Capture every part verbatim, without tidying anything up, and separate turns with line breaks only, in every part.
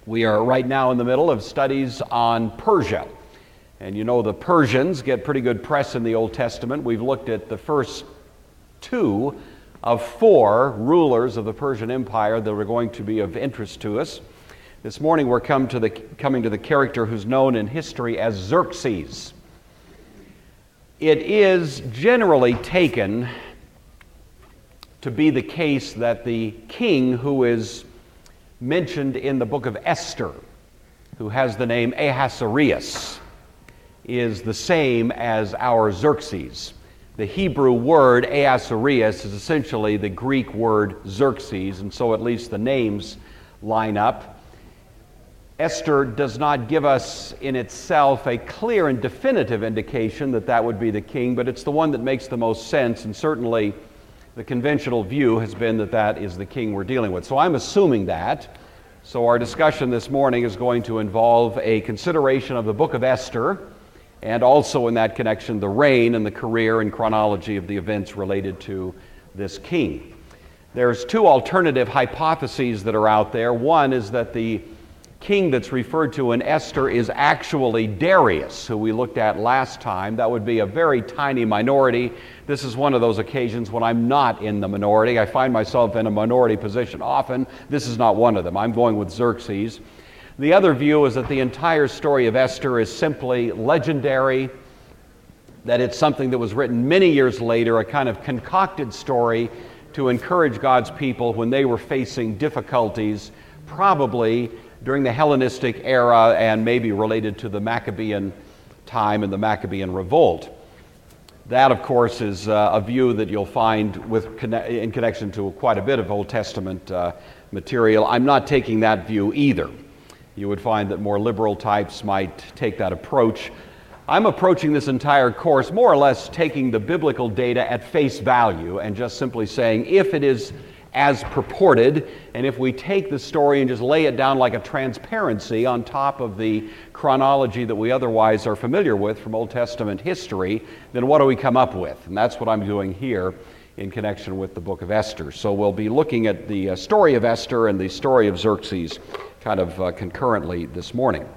We are right now in the middle of studies on Persia. And you know the Persians get pretty good press in the Old Testament. We've looked at the first two of four rulers of the Persian Empire that are going to be of interest to us. This morning we're come to the, coming to the character who's known in history as Xerxes. It is generally taken to be the case that the king who is mentioned in the book of Esther, who has the name Ahasuerus, is the same as our Xerxes. The Hebrew word Ahasuerus is essentially the Greek word Xerxes, and so at least the names line up. Esther does not give us in itself a clear and definitive indication that that would be the king, but it's the one that makes the most sense, and certainly the conventional view has been that that is the king we're dealing with. So I'm assuming that. So our discussion this morning is going to involve a consideration of the book of Esther, and also in that connection the reign and the career and chronology of the events related to this king. There's two alternative hypotheses that are out there. One is that the king that's referred to in Esther is actually Darius, who we looked at last time. That would be a very tiny minority. This is one of those occasions when I'm not in the minority. I find myself in a minority position often. This is not one of them. I'm going with Xerxes. The other view is that the entire story of Esther is simply legendary, that it's something that was written many years later, a kind of concocted story to encourage God's people when they were facing difficulties, probably during the Hellenistic era and maybe related to the Maccabean time and the Maccabean revolt. That, of course, is uh, a view that you'll find with in connection to quite a bit of Old Testament uh, material. I'm not taking that view either. You would find that more liberal types might take that approach. I'm approaching this entire course more or less taking the biblical data at face value and just simply saying if it is as purported, and if we take the story and just lay it down like a transparency on top of the chronology that we otherwise are familiar with from Old Testament history, then what do we come up with? And that's what I'm doing here in connection with the book of Esther. So we'll be looking at the uh, story of Esther and the story of Xerxes kind of uh, concurrently this morning.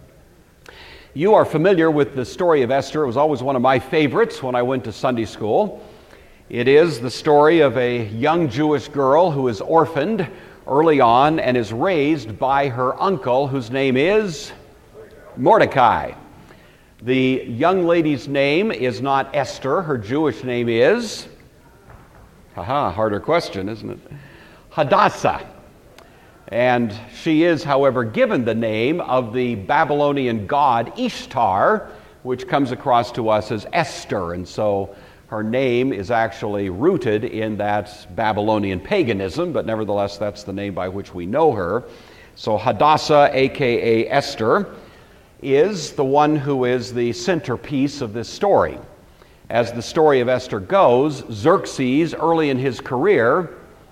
You are familiar with the story of Esther. It was always one of my favorites when I went to Sunday school. It is the story of a young Jewish girl who is orphaned early on and is raised by her uncle, whose name is Mordecai. The young lady's name is not Esther. Her Jewish name is, haha, harder question, isn't it? Hadassah. And she is, however, given the name of the Babylonian god Ishtar, which comes across to us as Esther. And so her name is actually rooted in that Babylonian paganism, but nevertheless, that's the name by which we know her. So Hadassah, a k a. Esther, is the one who is the centerpiece of this story. As the story of Esther goes, Xerxes, early in his career,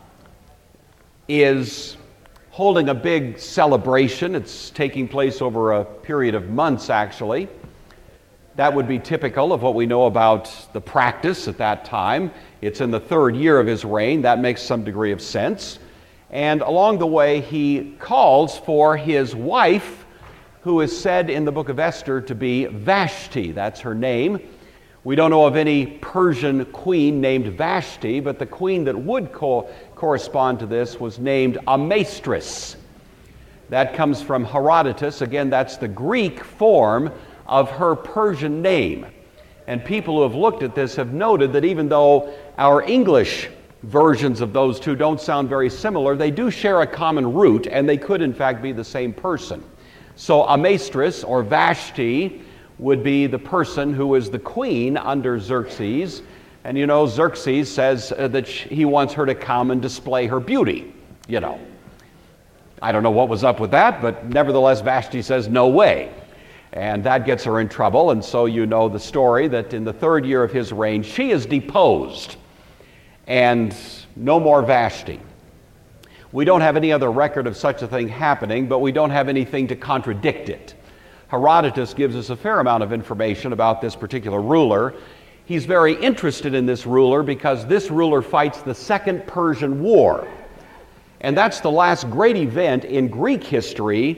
is holding a big celebration. It's taking place over a period of months, actually. That would be typical of what we know about the practice at that time. It's in the third year of his reign. That makes some degree of sense. And along the way, he calls for his wife, who is said in the book of Esther to be Vashti. That's her name. We don't know of any Persian queen named Vashti, but the queen that would co- correspond to this was named Amastris. That comes from Herodotus. Again, that's the Greek form of her Persian name. And people who have looked at this have noted that even though our English versions of those two don't sound very similar, they do share a common root, and they could in fact be the same person. So Amastris, or Vashti, would be the person who is the queen under Xerxes. And you know, Xerxes says uh, that she, he wants her to come and display her beauty, you know. I don't know what was up with that, but nevertheless Vashti says, no way. And that gets her in trouble, and so you know the story that in the third year of his reign, she is deposed, and no more Vashti. We don't have any other record of such a thing happening, but we don't have anything to contradict it. Herodotus gives us a fair amount of information about this particular ruler. He's very interested in this ruler because this ruler fights the Second Persian War. And that's the last great event in Greek history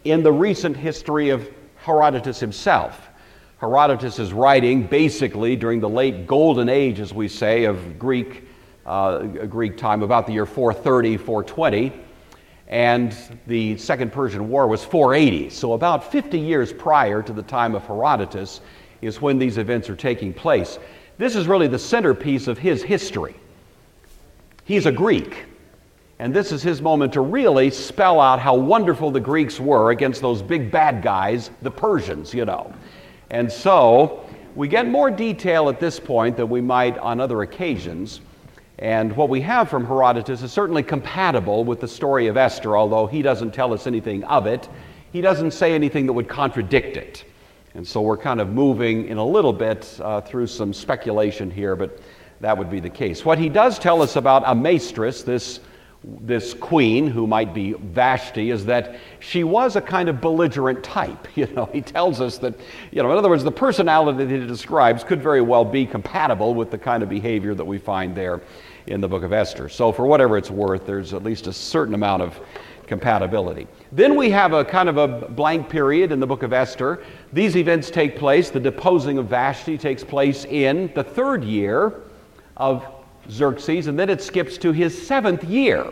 in the recent history of Herodotus himself. Herodotus is writing basically during the late golden age, as we say, of Greek, uh, Greek time, about the year four thirty, four twenty, and the Second Persian War was four eighty. So about fifty years prior to the time of Herodotus is when these events are taking place. This is really the centerpiece of his history. He's a Greek, and this is his moment to really spell out how wonderful the Greeks were against those big bad guys, the Persians, you know. And so we get more detail at this point than we might on other occasions. And what we have from Herodotus is certainly compatible with the story of Esther, although he doesn't tell us anything of it. He doesn't say anything that would contradict it. And so we're kind of moving in a little bit uh, through some speculation here, but that would be the case. What he does tell us about Amestris, this, this queen who might be Vashti, is that she was a kind of belligerent type. You know, he tells us that, you know, in other words, the personality that he describes could very well be compatible with the kind of behavior that we find there in the book of Esther. So for whatever it's worth, there's at least a certain amount of compatibility. Then we have a kind of a blank period in the book of Esther. These events take place, the deposing of Vashti takes place in the third year of Xerxes, and then it skips to his seventh year.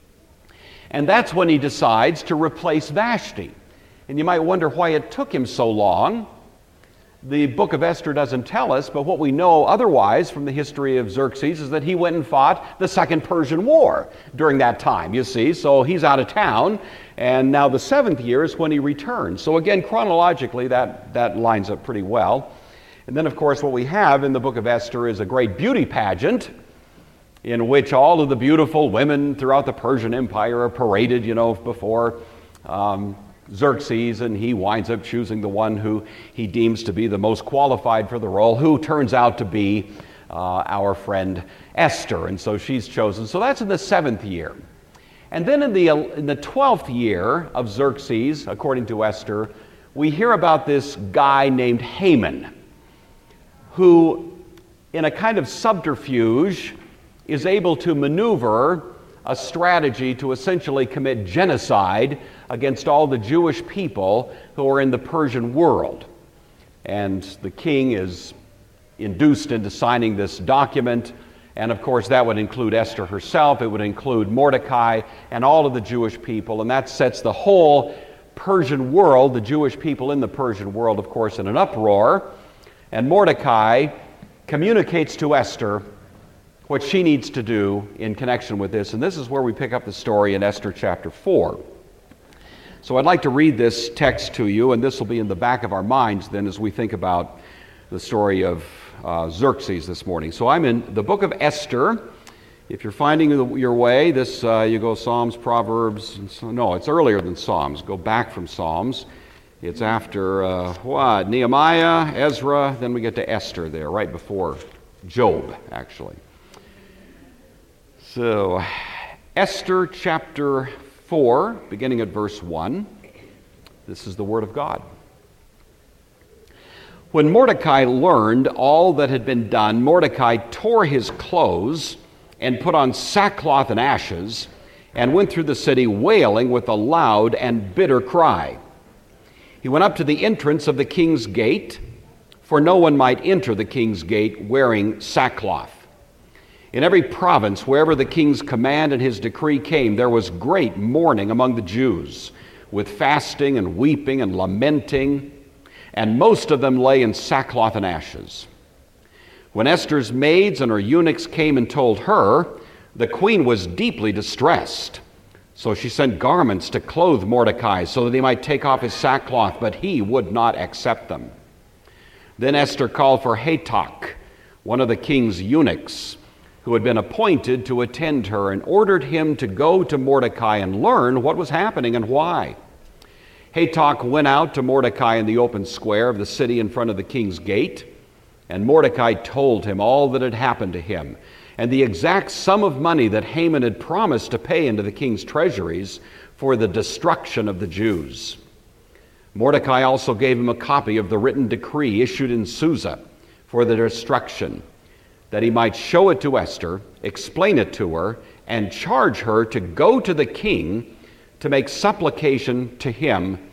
And that's when he decides to replace Vashti. And you might wonder why it took him so long. The book of Esther doesn't tell us, but what we know otherwise from the history of Xerxes is that he went and fought the Second Persian War during that time, you see. So he's out of town, and now the seventh year is when he returns. So again, chronologically, that, that lines up pretty well. And then, of course, what we have in the book of Esther is a great beauty pageant in which all of the beautiful women throughout the Persian Empire are paraded, you know, before um, Xerxes, and he winds up choosing the one who he deems to be the most qualified for the role, who turns out to be uh, our friend Esther, and so she's chosen. So that's in the seventh year. And then in the, in the twelfth year of Xerxes, according to Esther, we hear about this guy named Haman, who, in a kind of subterfuge, is able to maneuver a strategy to essentially commit genocide against all the Jewish people who are in the Persian world. And the king is induced into signing this document, and of course that would include Esther herself, it would include Mordecai and all of the Jewish people, and that sets the whole Persian world, the Jewish people in the Persian world, of course, in an uproar. And Mordecai communicates to Esther what she needs to do in connection with this. And this is where we pick up the story in Esther chapter four. So I'd like to read this text to you, and this will be in the back of our minds then as we think about the story of uh, Xerxes this morning. So I'm in the book of Esther. If you're finding your way, this uh, you go Psalms, Proverbs, and so, no, it's earlier than Psalms. Go back from Psalms. It's after uh, what? Nehemiah, Ezra, then we get to Esther there, right before Job, actually. So, Esther chapter four, beginning at verse one. This is the word of God. When Mordecai learned all that had been done, Mordecai tore his clothes and put on sackcloth and ashes, and went through the city wailing with a loud and bitter cry. He went up to the entrance of the king's gate, for no one might enter the king's gate wearing sackcloth. In every province, wherever the king's command and his decree came, there was great mourning among the Jews, with fasting and weeping and lamenting, and most of them lay in sackcloth and ashes. When Esther's maids and her eunuchs came and told her, the queen was deeply distressed. So she sent garments to clothe Mordecai so that he might take off his sackcloth, but he would not accept them. Then Esther called for Hatach, one of the king's eunuchs, who had been appointed to attend her, and ordered him to go to Mordecai and learn what was happening and why. Hatach went out to Mordecai in the open square of the city in front of the king's gate, and Mordecai told him all that had happened to him, and the exact sum of money that Haman had promised to pay into the king's treasuries for the destruction of the Jews. Mordecai also gave him a copy of the written decree issued in Susa for the destruction, that he might show it to Esther, explain it to her, and charge her to go to the king to make supplication to him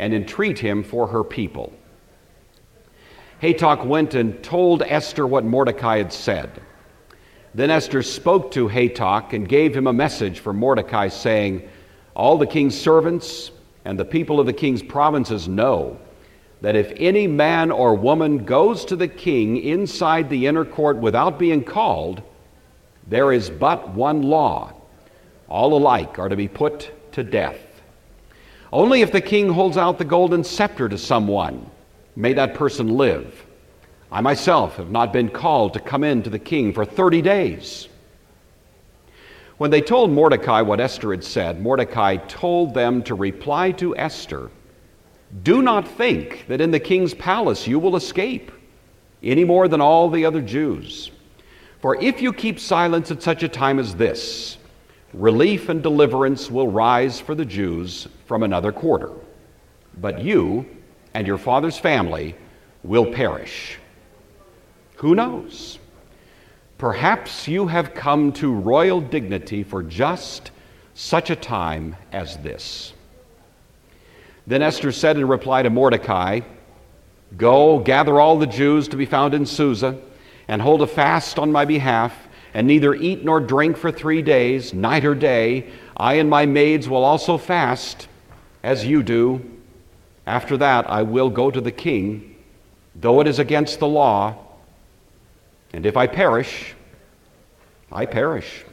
and entreat him for her people. Hatach went and told Esther what Mordecai had said. Then Esther spoke to Hatach and gave him a message for Mordecai, saying, "All the king's servants and the people of the king's provinces know that if any man or woman goes to the king inside the inner court without being called, there is but one law. All alike are to be put to death. Only if the king holds out the golden scepter to someone, may that person live. I myself have not been called to come in to the king for thirty days. When they told Mordecai what Esther had said, Mordecai told them to reply to Esther, "Do not think that in the king's palace you will escape, any more than all the other Jews. For if you keep silence at such a time as this, relief and deliverance will rise for the Jews from another quarter. But you and your father's family will perish. Who knows? Perhaps you have come to royal dignity for just such a time as this." Then Esther said in reply to Mordecai, "Go, gather all the Jews to be found in Susa, and hold a fast on my behalf, and neither eat nor drink for three days, night or day. I and my maids will also fast, as you do. After that I will go to the king, though it is against the law. And if I perish, I perish."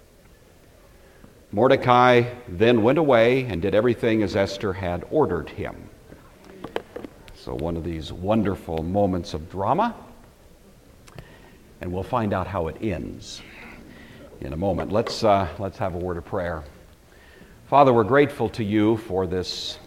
Mordecai then went away and did everything as Esther had ordered him. So one of these wonderful moments of drama, and we'll find out how it ends in a moment. Let's, uh, let's have a word of prayer. Father, we're grateful to you for this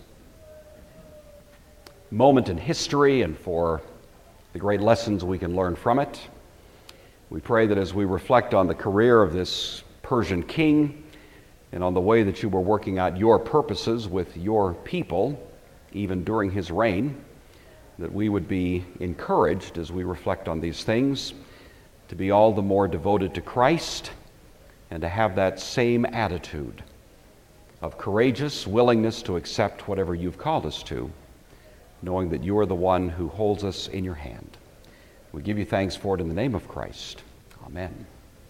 moment in history and for the great lessons we can learn from it. We pray that as we reflect on the career of this Persian king and on the way that you were working out your purposes with your people, even during his reign, that we would be encouraged as we reflect on these things to be all the more devoted to Christ and to have that same attitude of courageous willingness to accept whatever you've called us to, knowing that you are the one who holds us in your hand. We give you thanks for it in the name of Christ. Amen.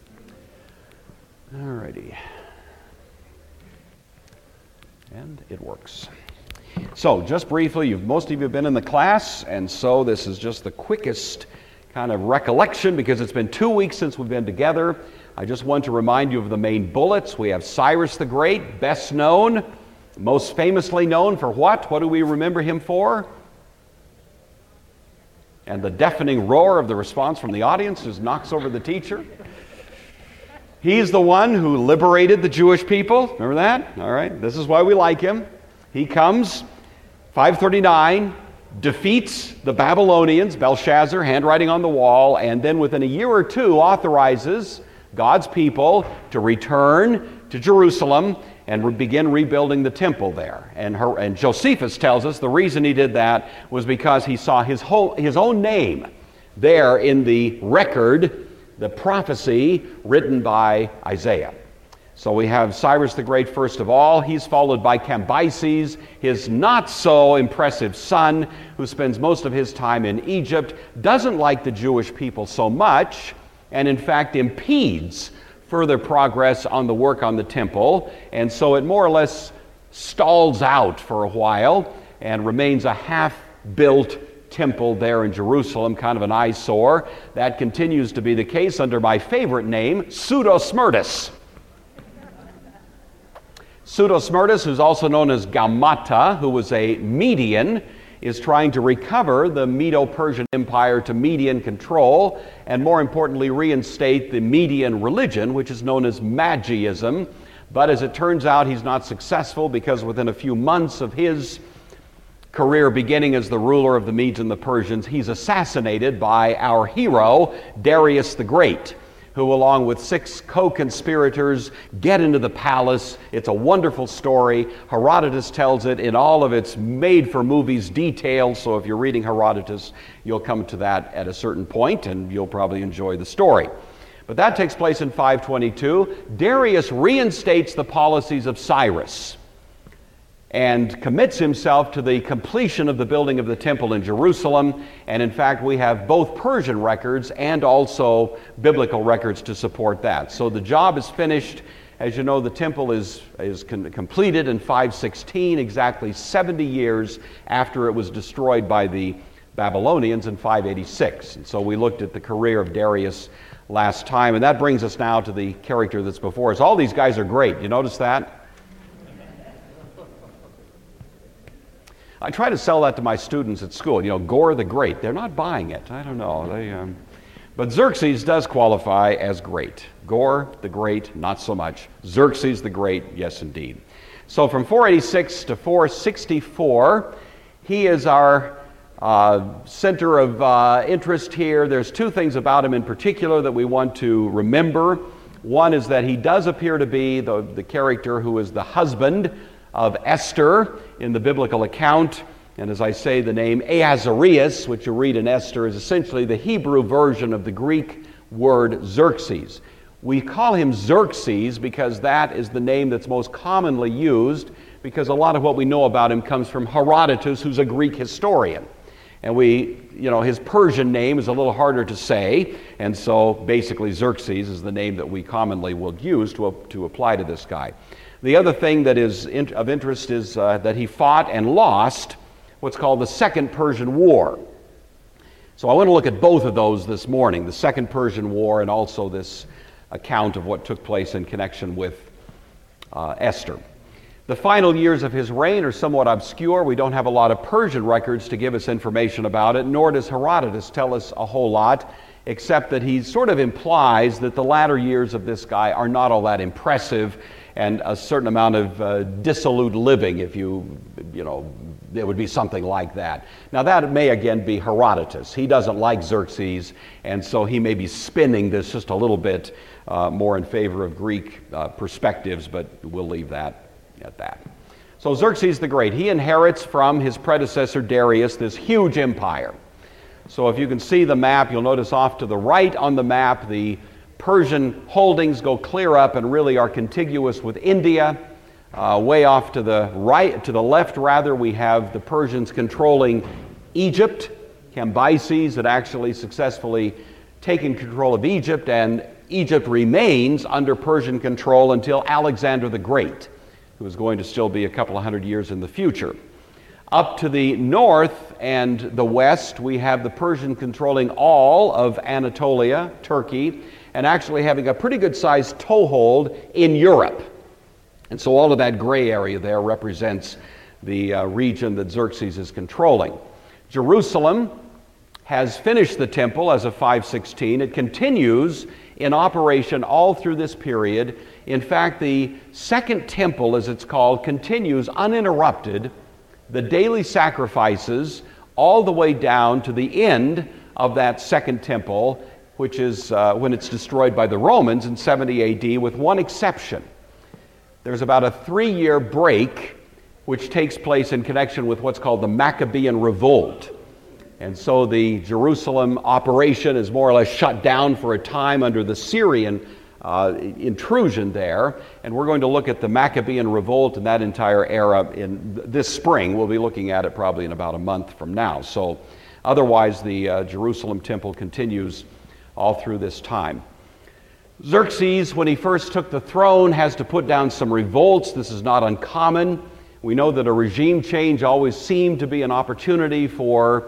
All righty. And it works. So, just briefly, you've, most of you have been in the class, and so this is just the quickest kind of recollection because it's been two weeks since we've been together. I just want to remind you of the main bullets. We have Cyrus the Great, best known, most famously known for what? What do we remember him for? And the deafening roar of the response from the audience just knocks over the teacher. He's the one who liberated the Jewish people. Remember that? All right. This is why we like him. He comes, five thirty-nine, defeats the Babylonians, Belshazzar, handwriting on the wall, and then within a year or two authorizes God's people to return to Jerusalem and re- begin rebuilding the temple there. And, her, and Josephus tells us the reason he did that was because he saw his, whole, his own name there in the record, the prophecy written by Isaiah. So we have Cyrus the Great first of all. He's followed by Cambyses, his not so impressive son, who spends most of his time in Egypt, doesn't like the Jewish people so much, and in fact impedes further progress on the work on the temple, and so it more or less stalls out for a while and remains a half-built temple there in Jerusalem, kind of an eyesore. That continues to be the case under my favorite name, Pseudosmyrtus. Pseudosmyrtus, who's also known as Gaumata, who was a Median, is trying to recover the Medo-Persian Empire to Median control, and more importantly, reinstate the Median religion, which is known as Magiism. But as it turns out, he's not successful because within a few months of his career beginning as the ruler of the Medes and the Persians, he's assassinated by our hero, Darius the Great, who along with six co-conspirators get into the palace. It's a wonderful story. Herodotus tells it in all of its made-for-movies detail, so if you're reading Herodotus, you'll come to that at a certain point, and you'll probably enjoy the story. But that takes place in five twenty-two. Darius reinstates the policies of Cyrus. and commits himself to the completion of the building of the temple in Jerusalem. And in fact, we have both Persian records and also biblical records to support that. So the job is finished. As you know, the temple is, is con- completed in five sixteen, exactly seventy years after it was destroyed by the Babylonians in five eighty-six. And so we looked at the career of Darius last time, and that brings us now to the character that's before us. All these guys are great. You notice that? I try to sell that to my students at school. You know, Gore the Great. They're not buying it. I don't know. They, um... But Xerxes does qualify as great. Gore the Great, not so much. Xerxes the Great, yes indeed. So from four eighty-six to four sixty-four, he is our uh, center of uh, interest here. There's two things about him in particular that we want to remember. One is that he does appear to be the, the character who is the husband of Esther in the biblical account. And as I say, the name Ahasuerus, which you read in Esther, is essentially the Hebrew version of the Greek word Xerxes. We call him Xerxes because that is the name that's most commonly used, because a lot of what we know about him comes from Herodotus, who's a Greek historian. And we, you know, his Persian name is a little harder to say, and so basically Xerxes is the name that we commonly will use to, to apply to this guy. The other thing that is in, of interest is uh, that he fought and lost what's called the Second Persian War. So I want to look at both of those this morning, the Second Persian War and also this account of what took place in connection with uh, Esther. The final years of his reign are somewhat obscure. We don't have a lot of Persian records to give us information about it, nor does Herodotus tell us a whole lot, except that he sort of implies that the latter years of this guy are not all that impressive, and a certain amount of uh, dissolute living, if you, you know, it would be something like that. Now that may again be Herodotus. He doesn't like Xerxes, and so he may be spinning this just a little bit uh, more in favor of Greek uh, perspectives, but we'll leave that at that. So Xerxes the Great, he inherits from his predecessor Darius this huge empire. So if you can see the map, you'll notice off to the right on the map, the Persian holdings go clear up and really are contiguous with India. Uh, way off to the right, to the left rather, we have the Persians controlling Egypt. Cambyses had actually successfully taken control of Egypt, and Egypt remains under Persian control until Alexander the Great, who is going to still be a couple of hundred years in the future. Up to the north and the west, we have the Persian controlling all of Anatolia, Turkey, and actually having a pretty good sized toehold in Europe. And so all of that gray area there represents the uh, region that Xerxes is controlling. Jerusalem has finished the temple as of five sixteen. It continues in operation all through this period. In fact, the second temple, as it's called, continues uninterrupted, the daily sacrifices all the way down to the end of that second temple, which is uh, when it's destroyed by the Romans in seventy A D, with one exception. There's about a three-year break which takes place in connection with what's called the Maccabean Revolt. And so the Jerusalem operation is more or less shut down for a time under the Syrian uh, intrusion there. And we're going to look at the Maccabean Revolt and that entire era in this spring. We'll be looking at it probably in about a month from now. So otherwise, the uh, Jerusalem temple continues all through this time. Xerxes, when he first took the throne, has to put down some revolts. This is not uncommon. We know that a regime change always seemed to be an opportunity for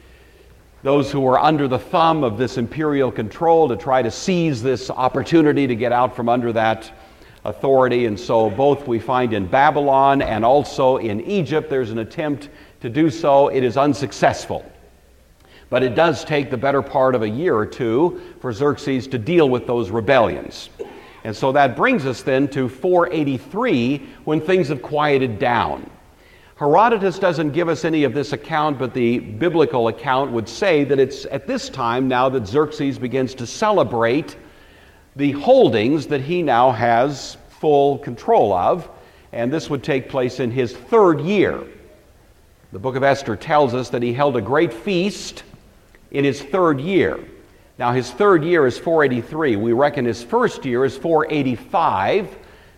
those who were under the thumb of this imperial control to try to seize this opportunity to get out from under that authority. And so both we find in Babylon and also in Egypt, there's an attempt to do so. It is unsuccessful. But it does take the better part of a year or two for Xerxes to deal with those rebellions. And so that brings us then to four eighty-three, when things have quieted down. Herodotus doesn't give us any of this account, but the biblical account would say that it's at this time now that Xerxes begins to celebrate the holdings that he now has full control of, and this would take place in his third year. The book of Esther tells us that he held a great feast in his third year. Now his third year is four eighty-three. We reckon his first year is four eighty-five.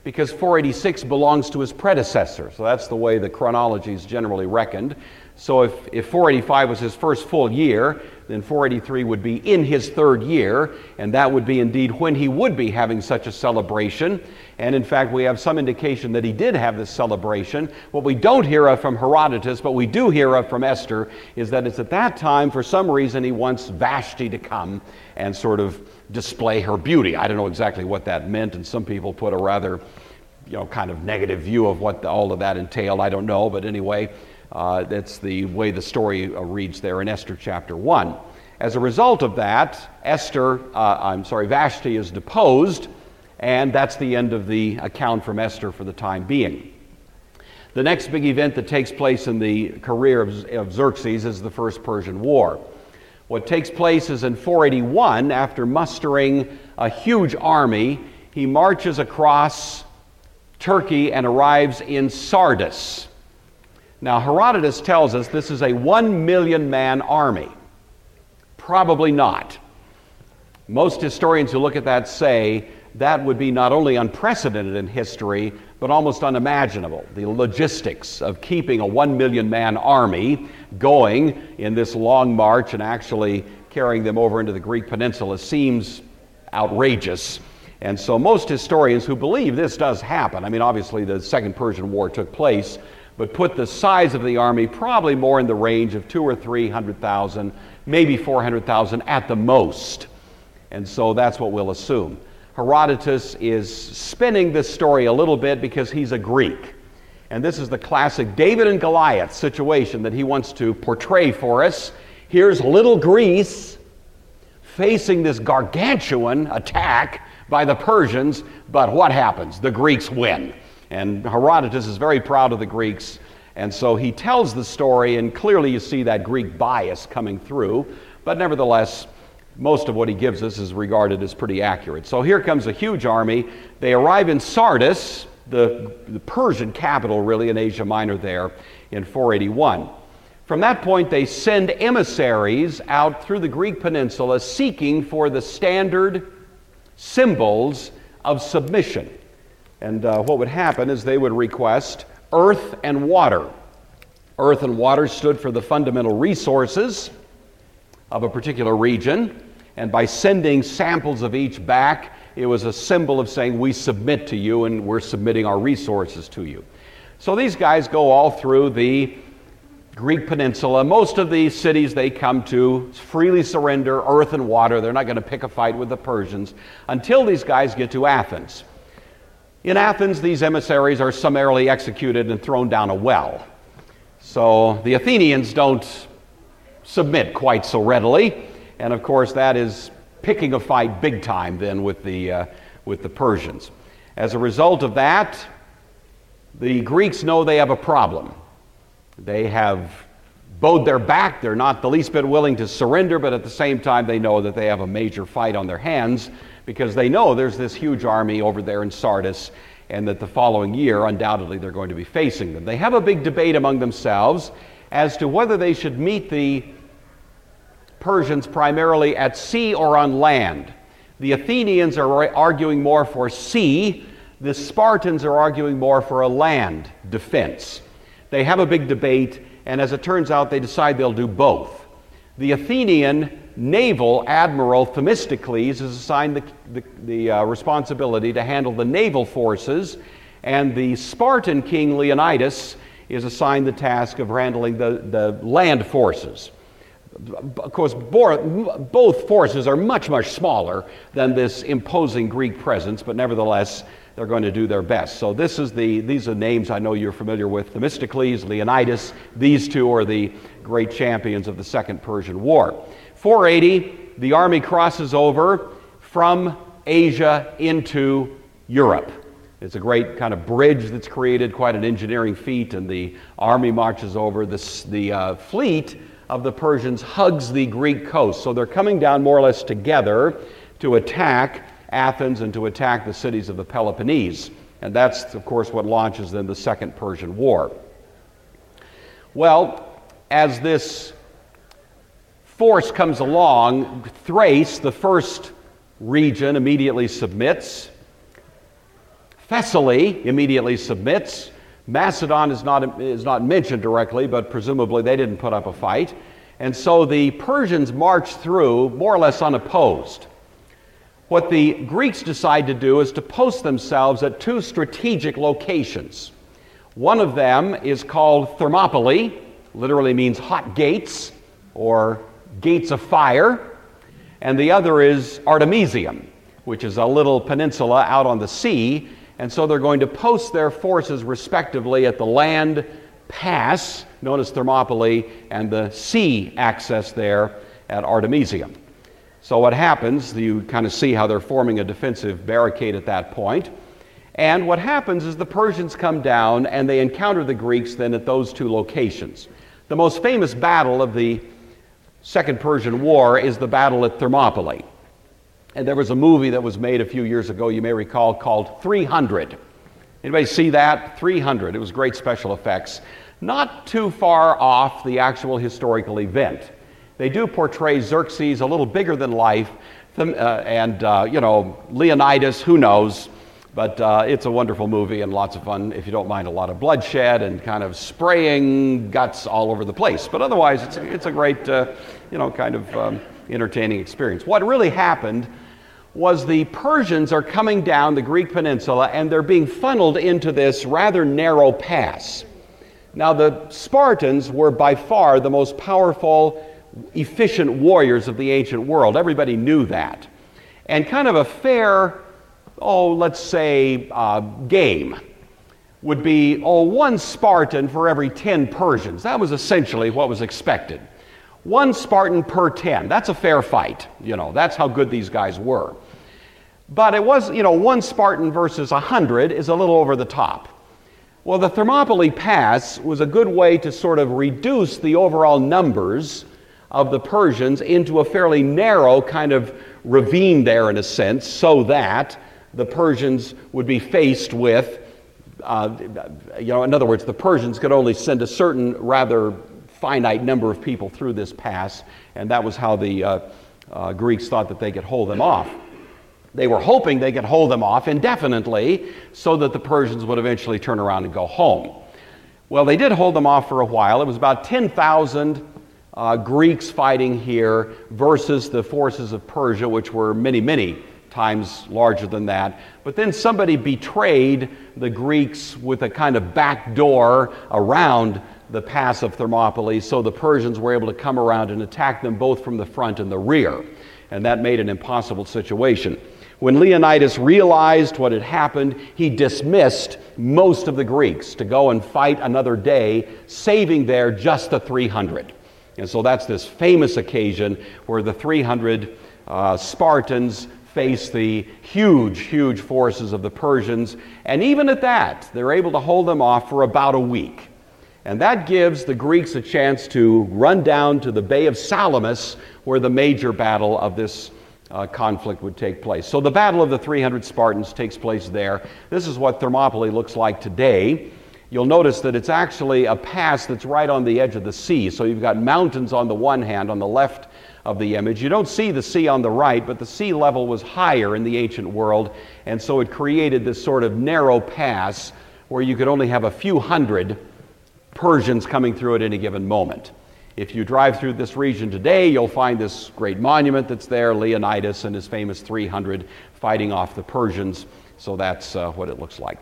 because four eighty-six belongs to his predecessor. So that's the way the chronology is generally reckoned. So if, if four eighty-five was his first full year, then four eighty-three would be in his third year, and that would be indeed when he would be having such a celebration. And in fact, we have some indication that he did have this celebration. What we don't hear of from Herodotus, but we do hear of from Esther, is that it's at that time, for some reason, he wants Vashti to come and sort of display her beauty. I don't know exactly what that meant, and some people put a rather, you know, kind of negative view of what the, all of that entailed. I don't know, but anyway, uh, that's the way the story uh, reads there in Esther chapter one. As a result of that, Esther, uh, I'm sorry, Vashti is deposed, and that's the end of the account from Esther for the time being. The next big event that takes place in the career of, of Xerxes is the First Persian War. What takes place is in four eighty-one, after mustering a huge army, he marches across Turkey and arrives in Sardis. Now, Herodotus tells us this is a one million man army. Probably not. Most historians who look at that say that would be not only unprecedented in history, but almost unimaginable. The logistics of keeping a one million man army going in this long march and actually carrying them over into the Greek peninsula seems outrageous. And so most historians who believe this does happen, I mean, obviously the Second Persian War took place, but put the size of the army probably more in the range of two or three hundred thousand, maybe four hundred thousand at the most. And so that's what we'll assume. Herodotus is spinning this story a little bit because he's a Greek. And this is the classic David and Goliath situation that he wants to portray for us. Here's little Greece facing this gargantuan attack by the Persians, but what happens? The Greeks win. And Herodotus is very proud of the Greeks, and so he tells the story, and clearly you see that Greek bias coming through, but nevertheless, most of what he gives us is regarded as pretty accurate. So here comes a huge army. They arrive in Sardis, the, the Persian capital really in Asia Minor there, in four eighty-one. From that point, they send emissaries out through the Greek peninsula seeking for the standard symbols of submission. And uh, what would happen is they would request earth and water. Earth and water stood for the fundamental resources of a particular region, and by sending samples of each back, it was a symbol of saying we submit to you and we're submitting our resources to you. So these guys go all through the Greek peninsula. Most of the cities they come to freely surrender earth and water. They're not going to pick a fight with the Persians until these guys get to Athens. In Athens, these emissaries are summarily executed and thrown down a well. So the Athenians don't submit quite so readily, and of course that is picking a fight big time then with the, uh, with the Persians. As a result of that, the Greeks know they have a problem. They have bowed their back. They're not the least bit willing to surrender, but at the same time they know that they have a major fight on their hands, because they know there's this huge army over there in Sardis, and that the following year, undoubtedly, they're going to be facing them. They have a big debate among themselves as to whether they should meet the Persians primarily at sea or on land. The Athenians are arguing more for sea. The Spartans are arguing more for a land defense. They have a big debate, and as it turns out, they decide they'll do both. The Athenian naval admiral Themistocles is assigned the, the, the uh, responsibility to handle the naval forces, and the Spartan king Leonidas is assigned the task of handling the, the land forces. Of course, both forces are much, much smaller than this imposing Greek presence, but nevertheless, they're going to do their best. So this is the, these are names I know you're familiar with: Themistocles, Leonidas. These two are the great champions of the Second Persian War. four eighty, the army crosses over from Asia into Europe. It's a great kind of bridge that's created, quite an engineering feat, and the army marches over. The, the uh, fleet of the Persians hugs the Greek coast. So they're coming down more or less together to attack Athens and to attack the cities of the Peloponnese. And that's, of course, what launches then the Second Persian War. Well, as this force comes along, Thrace, the first region, immediately submits. Thessaly immediately submits. Macedon is not, is not mentioned directly, but presumably they didn't put up a fight. And so the Persians march through more or less unopposed. What the Greeks decide to do is to post themselves at two strategic locations. One of them is called Thermopylae, literally means hot gates or gates of fire, and the other is Artemisium, which is a little peninsula out on the sea, and so they're going to post their forces respectively at the land pass, known as Thermopylae, and the sea access there at Artemisium. So what happens, you kind of see how they're forming a defensive barricade at that point. And what happens is the Persians come down and they encounter the Greeks then at those two locations. The most famous battle of the Second Persian War is the battle at Thermopylae. And there was a movie that was made a few years ago, you may recall, called three hundred. Anybody see that? three hundred. It was great special effects. Not too far off the actual historical event. They do portray Xerxes a little bigger than life, uh, and, uh, you know, Leonidas, who knows? But uh, it's a wonderful movie and lots of fun, if you don't mind a lot of bloodshed and kind of spraying guts all over the place. But otherwise, it's, it's a great, uh, you know, kind of um, entertaining experience. What really happened was the Persians are coming down the Greek peninsula and they're being funneled into this rather narrow pass. Now, the Spartans were by far the most powerful, efficient warriors of the ancient world. Everybody knew that. And kind of a fair, oh, let's say, uh, game would be, oh, one Spartan for every ten Persians. That was essentially what was expected. One Spartan per ten. That's a fair fight. You know, that's how good these guys were. But it was, you know, one Spartan versus a hundred is a little over the top. Well, the Thermopylae Pass was a good way to sort of reduce the overall numbers of the Persians into a fairly narrow kind of ravine there, in a sense, so that the Persians would be faced with, uh, you know, in other words, the Persians could only send a certain rather finite number of people through this pass, and that was how the uh, uh, Greeks thought that they could hold them off. They were hoping they could hold them off indefinitely so that the Persians would eventually turn around and go home. Well, they did hold them off for a while. It was about ten thousand uh, Greeks fighting here versus the forces of Persia, which were many, many times larger than that. But then somebody betrayed the Greeks with a kind of back door around the pass of Thermopylae, so the Persians were able to come around and attack them both from the front and the rear. And that made an impossible situation. When Leonidas realized what had happened, he dismissed most of the Greeks to go and fight another day, saving there just the three hundred. And so that's this famous occasion where the three hundred uh, Spartans face the huge, huge forces of the Persians. And even at that, they're able to hold them off for about a week. And that gives the Greeks a chance to run down to the Bay of Salamis, where the major battle of this uh, conflict would take place. So the Battle of the three hundred Spartans takes place there. This is what Thermopylae looks like today. You'll notice that it's actually a pass that's right on the edge of the sea. So you've got mountains on the one hand, on the left of the image. You don't see the sea on the right, but the sea level was higher in the ancient world, and so it created this sort of narrow pass where you could only have a few hundred Persians coming through at any given moment. If you drive through this region today, you'll find this great monument that's there, Leonidas and his famous three hundred fighting off the Persians. So that's uh, what it looks like.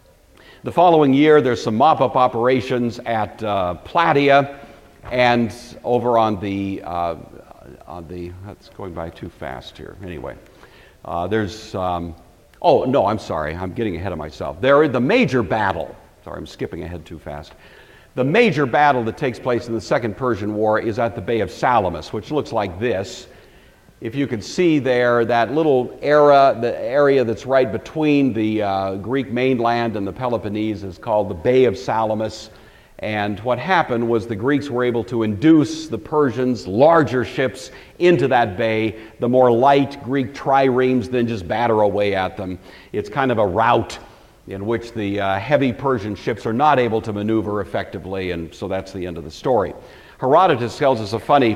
The following year, there's some mop-up operations at uh, Plataea, and over on the, uh, on the, that's going by too fast here. Anyway, uh, there's, um, oh, no, I'm sorry, I'm getting ahead of myself. There, the major battle, sorry, I'm skipping ahead too fast. The major battle that takes place in the Second Persian War is at the Bay of Salamis, which looks like this. If you can see there, that little area, the area that's right between the uh, Greek mainland and the Peloponnese is called the Bay of Salamis. And what happened was the Greeks were able to induce the Persians' larger ships into that bay. The more light Greek triremes then just batter away at them. It's kind of a rout in which the uh, heavy Persian ships are not able to maneuver effectively, and so that's the end of the story. Herodotus tells us a funny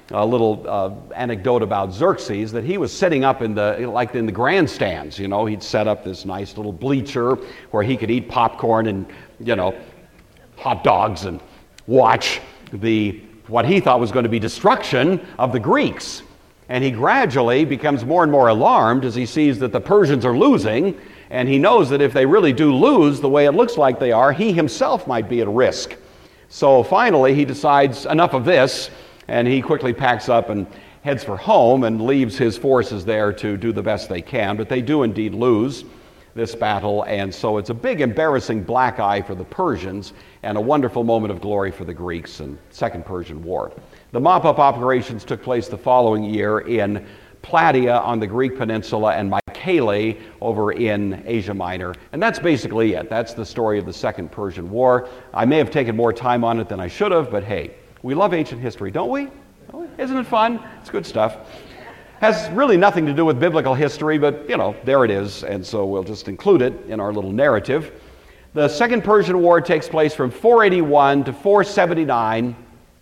a little uh, anecdote about Xerxes, that he was sitting up in the, like in the grandstands, you know, he'd set up this nice little bleacher where he could eat popcorn and, you know, hot dogs and watch the, what he thought was going to be destruction of the Greeks. And he gradually becomes more and more alarmed as he sees that the Persians are losing, and he knows that if they really do lose the way it looks like they are, he himself might be at risk. So finally he decides enough of this, and he quickly packs up and heads for home and leaves his forces there to do the best they can. But they do indeed lose this battle, and so it's a big embarrassing black eye for the Persians and a wonderful moment of glory for the Greeks in Second Persian War. The mop-up operations took place the following year in Plataea on the Greek peninsula and Mycale over in Asia Minor. And that's basically it. That's the story of the Second Persian War. I may have taken more time on it than I should have, but hey, we love ancient history, don't we? Isn't it fun? It's good stuff. Has really nothing to do with biblical history, but, you know, there it is, and so we'll just include it in our little narrative. The Second Persian War takes place from four eighty-one to four seventy-nine.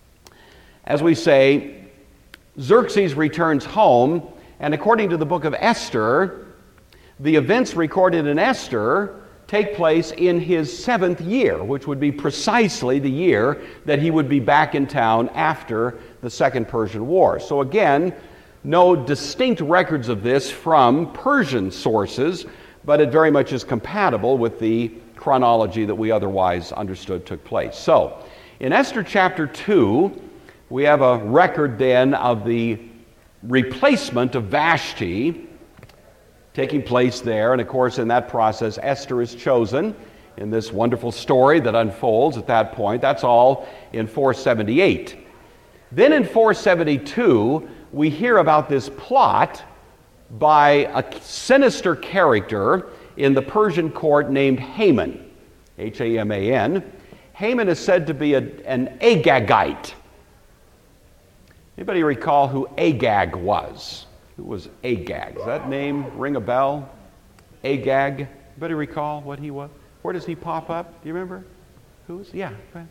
As we say, Xerxes returns home, and according to the book of Esther, the events recorded in Esther take place in his seventh year, which would be precisely the year that he would be back in town after the Second Persian War. So again, no distinct records of this from Persian sources, but it very much is compatible with the chronology that we otherwise understood took place. So, in Esther chapter two, we have a record then of the replacement of Vashti taking place there. And of course, in that process, Esther is chosen in this wonderful story that unfolds at that point. That's all in four seventy-eight. Then in four seventy-two, we hear about this plot by a sinister character in the Persian court named Haman, H A M A N. Haman is said to be a, an Agagite. Anybody recall who Agag was? Who was Agag? Does that name ring a bell? Agag. Anybody recall what he was? Where does he pop up? Do you remember? Who's? Yeah. Go ahead.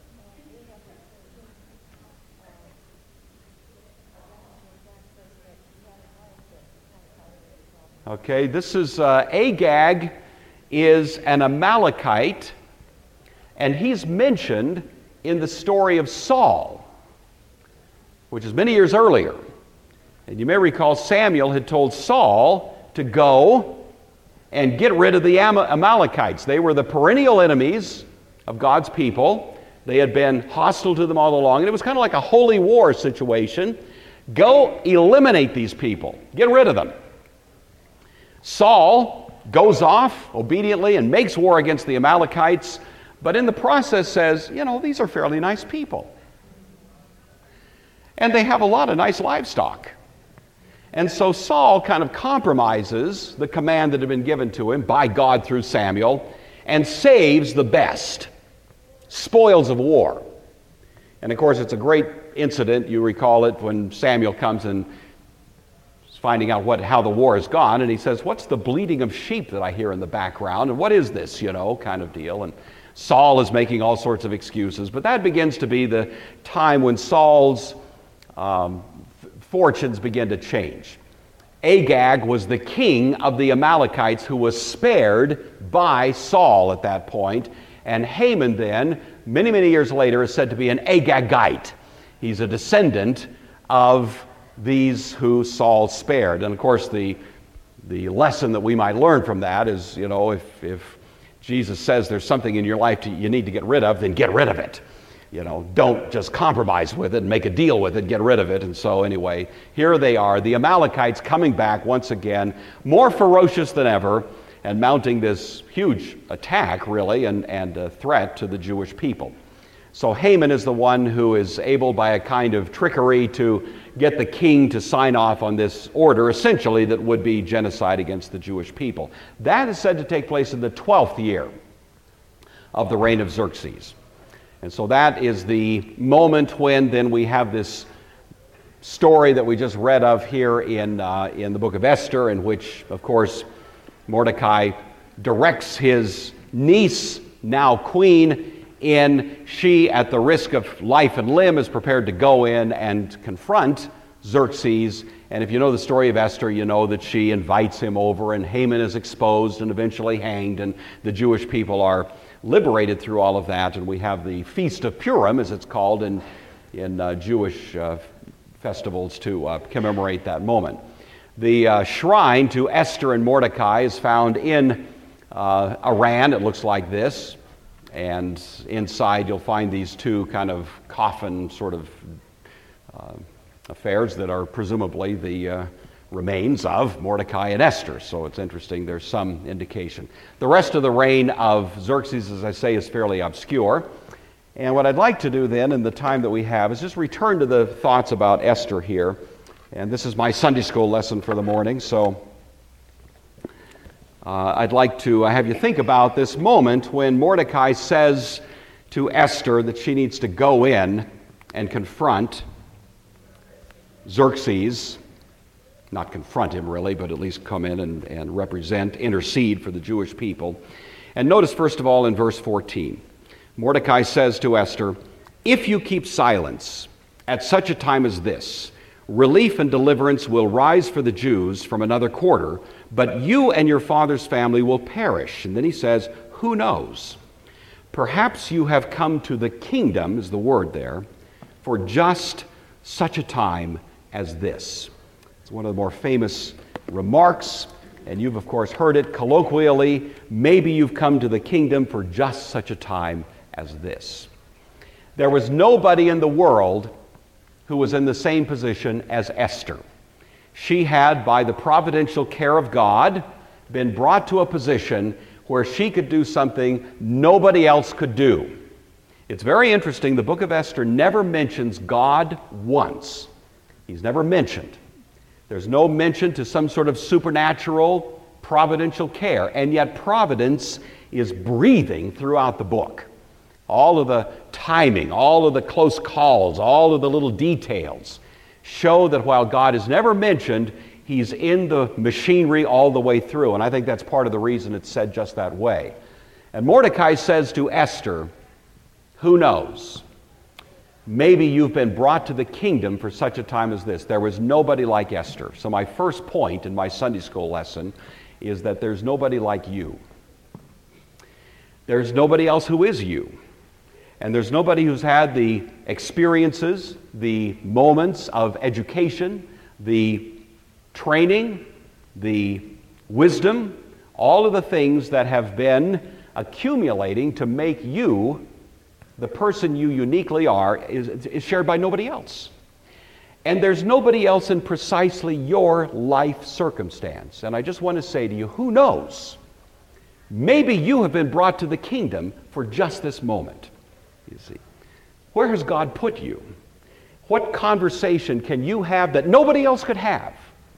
Okay, this is uh, Agag is an Amalekite, and he's mentioned in the story of Saul, which is many years earlier. And you may recall Samuel had told Saul to go and get rid of the Am- Amalekites. They were the perennial enemies of God's people. They had been hostile to them all along, and it was kind of like a holy war situation. Go eliminate these people. Get rid of them. Saul goes off obediently and makes war against the Amalekites, but in the process says, you know, these are fairly nice people. And they have a lot of nice livestock. And so Saul kind of compromises the command that had been given to him by God through Samuel and saves the best, spoils of war. And of course, it's a great incident. You recall it when Samuel comes and is finding out what how the war has gone, and he says, what's the bleating of sheep that I hear in the background? And what is this, you know, kind of deal? And Saul is making all sorts of excuses. But that begins to be the time when Saul's um, fortunes begin to change. Agag was the king of the Amalekites who was spared by Saul at that point. And Haman then, many, many years later, is said to be an Agagite. He's a descendant of these who Saul spared. And of course, the, the lesson that we might learn from that is, you know, if, if Jesus says there's something in your life to, you need to get rid of, then get rid of it. You know, don't just compromise with it and make a deal with it, get rid of it. And so anyway, here they are, the Amalekites coming back once again, more ferocious than ever, and mounting this huge attack, really, and, and a threat to the Jewish people. So Haman is the one who is able, by a kind of trickery, to get the king to sign off on this order, essentially, that would be genocide against the Jewish people. That is said to take place in the twelfth year of the reign of Xerxes. And so that is the moment when then we have this story that we just read of here in, uh, in the book of Esther, in which, of course, Mordecai directs his niece, now queen, in she, at the risk of life and limb, is prepared to go in and confront Xerxes. And if you know the story of Esther, you know that she invites him over, and Haman is exposed and eventually hanged, and the Jewish people are liberated through all of that. And we have the Feast of Purim, as it's called in, in uh, Jewish uh, festivals, to uh, commemorate that moment. The uh, shrine to Esther and Mordecai is found in uh, Iran. It looks like this. And inside you'll find these two kind of coffin sort of uh, affairs that are presumably the uh, remains of Mordecai and Esther. So it's interesting, there's some indication. The rest of the reign of Xerxes, as I say, is fairly obscure. And what I'd like to do then in the time that we have is just return to the thoughts about Esther here. And this is my Sunday school lesson for the morning, so Uh, I'd like to have you think about this moment when Mordecai says to Esther that she needs to go in and confront Xerxes, not confront him really, but at least come in and, and represent, intercede for the Jewish people. And notice first of all in verse fourteen, Mordecai says to Esther, "If you keep silence at such a time as this, relief and deliverance will rise for the Jews from another quarter, but you and your father's family will perish." And then he says, "Who knows? Perhaps you have come to the kingdom," is the word there, "for just such a time as this." It's one of the more famous remarks, and you've of course heard it colloquially. Maybe you've come to the kingdom for just such a time as this. There was nobody in the world who was in the same position as Esther. She had, by the providential care of God, been brought to a position where she could do something nobody else could do. It's very interesting, the book of Esther never mentions God once. He's never mentioned. There's no mention to some sort of supernatural, providential care, and yet providence is breathing throughout the book. All of the timing, all of the close calls, all of the little details show that while God is never mentioned, He's in the machinery all the way through. And I think that's part of the reason it's said just that way. And Mordecai says to Esther, "Who knows? Maybe you've been brought to the kingdom for such a time as this." There was nobody like Esther. So my first point in my Sunday school lesson is that there's nobody like you. There's nobody else who is you. And there's nobody who's had the experiences, the moments of education, the training, the wisdom, all of the things that have been accumulating to make you the person you uniquely are is, is shared by nobody else. And there's nobody else in precisely your life circumstance. And I just want to say to you, who knows? Maybe you have been brought to the kingdom for just this moment. You see, where has God put you? What conversation can you have that nobody else could have?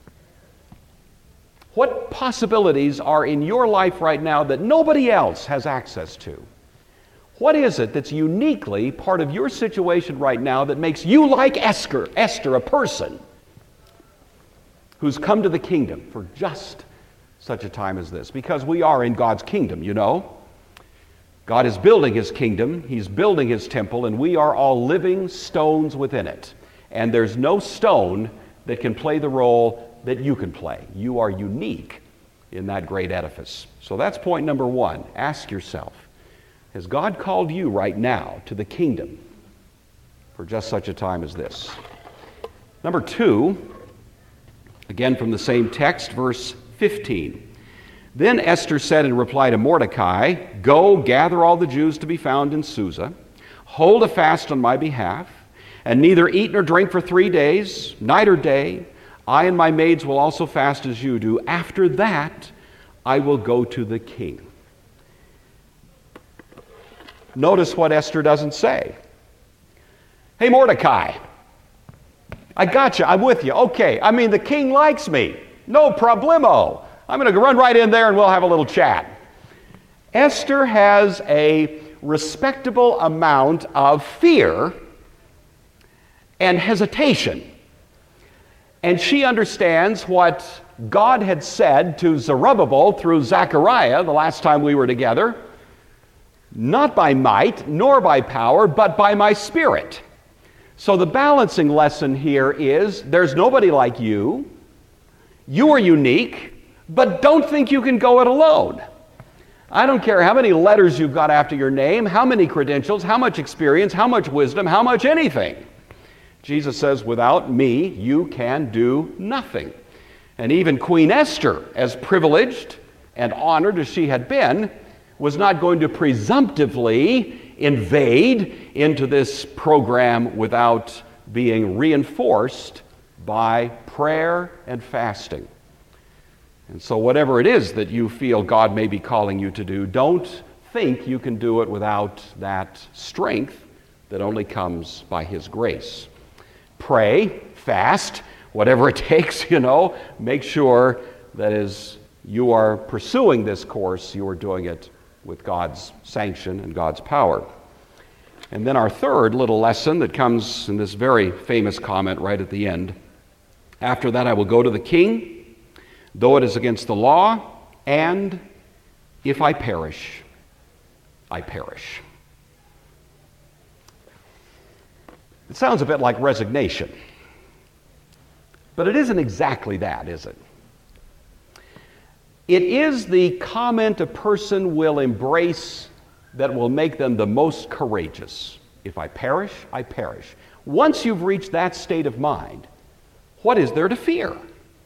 What possibilities are in your life right now that nobody else has access to? What is it that's uniquely part of your situation right now that makes you like Esther, Esther, a person who's come to the kingdom for just such a time as this? Because we are in God's kingdom, you know. God is building His kingdom, He's building His temple, and we are all living stones within it. And there's no stone that can play the role that you can play. You are unique in that great edifice. So that's point number one. Ask yourself, has God called you right now to the kingdom for just such a time as this? Number two, again from the same text, verse fifteen. Then Esther said in reply to Mordecai, "Go, gather all the Jews to be found in Susa, hold a fast on my behalf, and neither eat nor drink for three days, night or day. I and my maids will also fast as you do. After that, I will go to the king." Notice what Esther doesn't say. "Hey, Mordecai, I got you. I'm with you. Okay, I mean, the king likes me. No problemo. I'm going to run right in there and we'll have a little chat." Esther has a respectable amount of fear and hesitation. And she understands what God had said to Zerubbabel through Zechariah the last time we were together, not by might, nor by power, but by my Spirit. So the balancing lesson here is there's nobody like you. You are unique, but don't think you can go it alone. I don't care how many letters you've got after your name, how many credentials, how much experience, how much wisdom, how much anything. Jesus says, without me, you can do nothing. And even Queen Esther, as privileged and honored as she had been, was not going to presumptively invade into this program without being reinforced by prayer and fasting. And so whatever it is that you feel God may be calling you to do, don't think you can do it without that strength that only comes by His grace. Pray, fast, whatever it takes, you know, make sure that as you are pursuing this course, you are doing it with God's sanction and God's power. And then our third little lesson that comes in this very famous comment right at the end. After that I will go to the king, though it is against the law, and if I perish, I perish. It sounds a bit like resignation, but it isn't exactly that, is it? It is the comment a person will embrace that will make them the most courageous. If I perish, I perish. Once you've reached that state of mind, what is there to fear?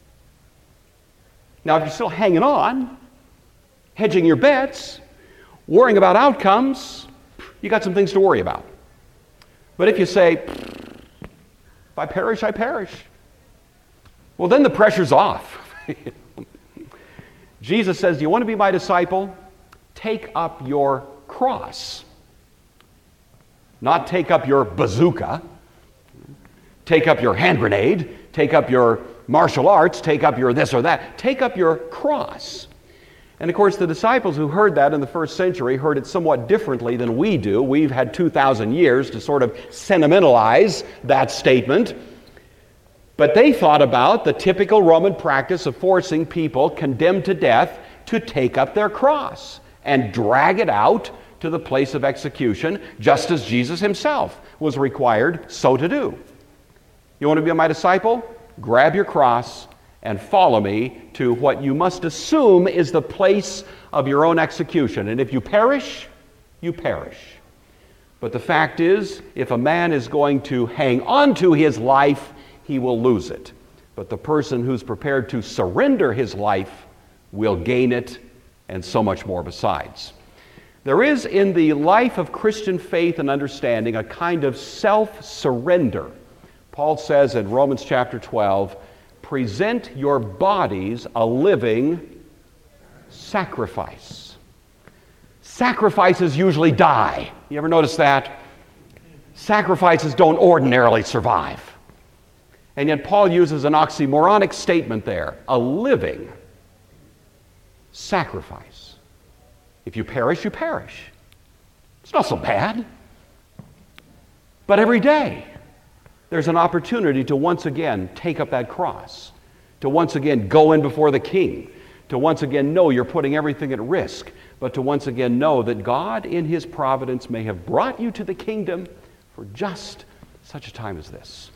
Now, if you're still hanging on, hedging your bets, worrying about outcomes, you got some things to worry about. But if you say, if I perish, I perish, well, then the pressure's off. Jesus says, do you want to be my disciple? Take up your cross. Not take up your bazooka, take up your hand grenade, take up your martial arts, take up your this or that. Take up your cross. And of course, the disciples who heard that in the first century heard it somewhat differently than we do. We've had two thousand years to sort of sentimentalize that statement. But they thought about the typical Roman practice of forcing people condemned to death to take up their cross and drag it out to the place of execution, just as Jesus himself was required so to do. You want to be my disciple? Grab your cross and follow me to what you must assume is the place of your own execution. And if you perish, you perish. But the fact is, if a man is going to hang on to his life, he will lose it. But the person who's prepared to surrender his life will gain it, and so much more besides. There is in the life of Christian faith and understanding a kind of self-surrender. Paul says in Romans chapter twelve, present your bodies a living sacrifice. Sacrifices usually die. You ever notice that? Sacrifices don't ordinarily survive. And yet Paul uses an oxymoronic statement there, a living sacrifice. If you perish, you perish. It's not so bad. But every day, there's an opportunity to once again take up that cross, to once again go in before the King, to once again know you're putting everything at risk, but to once again know that God in His providence may have brought you to the kingdom for just such a time as this.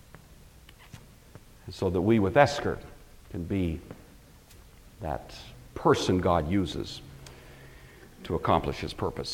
And so that we with Esther can be that person God uses to accomplish His purpose.